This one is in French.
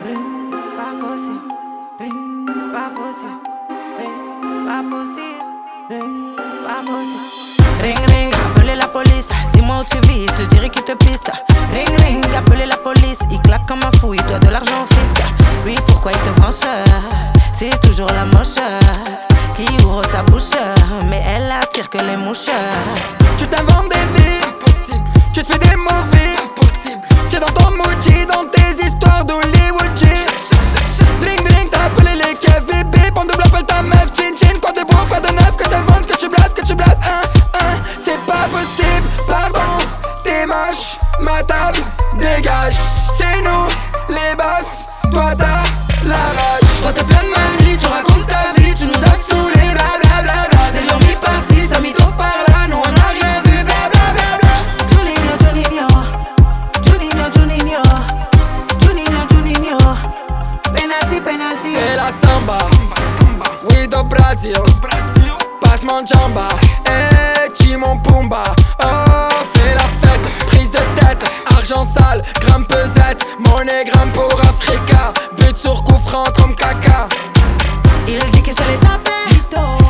Pas possible, pas possible, pas possible, pas possible. Ring ring, appelez la police. Dis-moi où tu vis, je te dirai qui te piste. Ring ring, appelez la police. Il claque comme un fou, il doit de l'argent au fisc. Oui, pourquoi il te branche? C'est toujours la moche qui ouvre sa bouche, mais elle attire que les mouches. Tu t'inventes des vies, impossible. Tu te fais des mauvais, impossible. Tu es dans ton moody, dans tes histoires d'Hollywood G. Drink drink, t'as appelé les KVB. Pente double, appelle ta meuf, chin chin. Quoi de beau, quoi de neuf, que te ventes, que tu blases, c'est pas possible, pardon. T'es moche, ma table, dégage. C'est nous, les boss, toi t'as la rage. Toi t'es plein de manie, tu racontes ta vie, tu nous as saoulés, blablabla. Délire mis par-ci, ça mytho par-là, nous on a rien vu, blablabla. Juninho, Juninho, Juninho, Juninho, Juninho, Juninho. Penalty, penalty. C'est la samba, oui do Brasil. Passe-moi jamba, Timon Pumba. Oh, fais la fête, prise de tête, argent sale, gramme pesette, monnaie gramme pour Africa, but sur coup franc comme caca. Il a dit qu'il se les tapait.